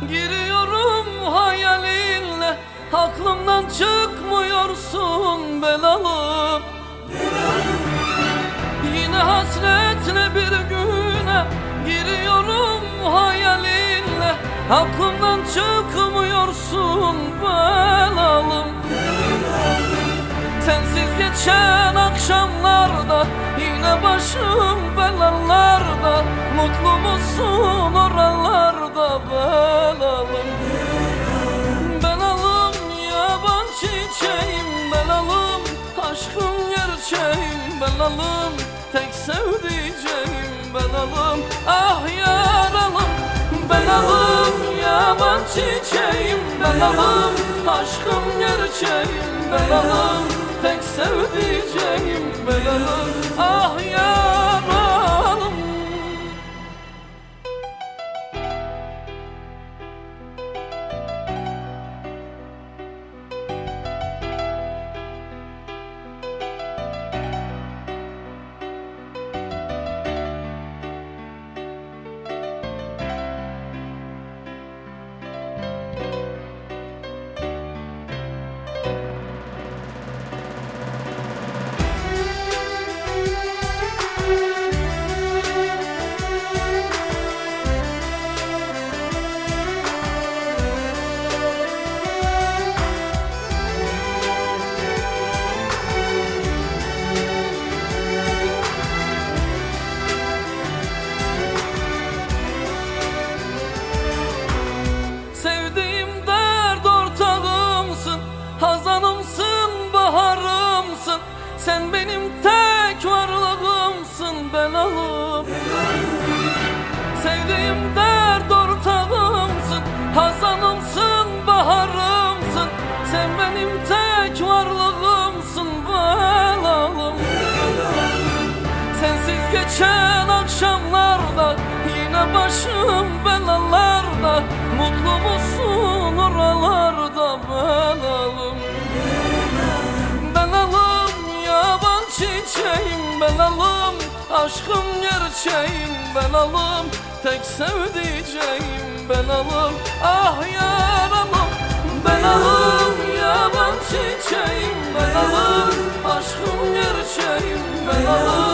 Giriyorum hayalinle, aklımdan çıkmıyorsun belalım. Yine hasretle bir güne giriyorum hayalinle, aklımdan çıkmıyorsun belalım. Sensiz geçen akşamlarda yine başım belalarda, mutlu musun oralarda belalım? Belalım yaban çiçeğim belalım, aşkım gerçeğim belalım, tek sevdiceğim belalım. Ah yaralım belalım, yaban çiçeğim belalım, aşkım gerçeğim belalım, tek sevdiceğim belalım. Ah yaralım. Hazanımsın, baharımsın, sen benim tek varlığımsın belalım. Sevdiğim dert ortağımsın, hazanımsın, baharımsın, sen benim tek varlığımsın belalım. Sensiz geçen akşamlarda yine başım belalarda, mutlu musun oralarda belalım? Belalım yaban çiçeğim belalım, aşkım gerçeğim belalım, tek sevdiceğim belalım. Ah yaralım belalım, yaban çiçeğim belalım, aşkım gerçeğim belalım,